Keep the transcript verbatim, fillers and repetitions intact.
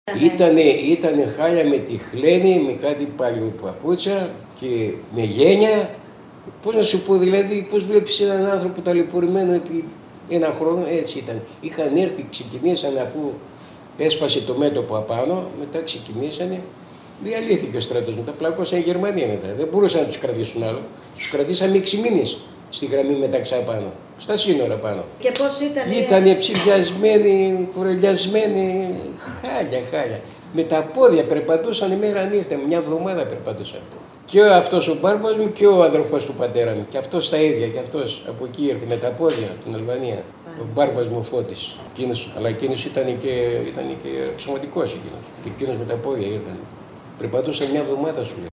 Ήτανε, ήτανε χάλια με τη χλένη, με κάτι πάλι παπούτσα και με γένια. Πώς να σου πω, δηλαδή, πώς βλέπεις έναν άνθρωπο ταλαιπωρημένο επί ένα χρόνο, έτσι ήταν. Είχαν έρθει, ξεκινήσαν αφού έσπασε το μέτωπο απάνω, μετά ξεκινήσανε. Διαλύθηκε ο στρατός μετά, πλακώσαν οι Γερμανοί μετά. Δεν μπορούσαν να τους κρατήσουν άλλο. Τους κρατήσαμε έξι μήνες στη γραμμή μεταξύ απάνω, στα σύνορα πάνω. Και πώς ήταν? Ήτανε ψηφιασμένοι, κουρελιασμένοι, χάλια, χάλια. Με τα πόδια περπατούσαν μέρα νύχτα, μια εβδομάδα περπατούσαν. Και αυτός ο μπάρμπας μου και ο αδερφός του πατέρα μου. Και αυτός τα ίδια, και αυτός από εκεί ήρθε με τα πόδια, από την Αλβανία. Πάλι. Ο μπάρμπας μου Φώτης. Εκείνος, αλλά εκείνος ήταν και, ήταν και εξωματικός εκείνος. Και εκείνος με τα πόδια ήρθαν. Περπατούσαν μια εβδομάδα σου λέει.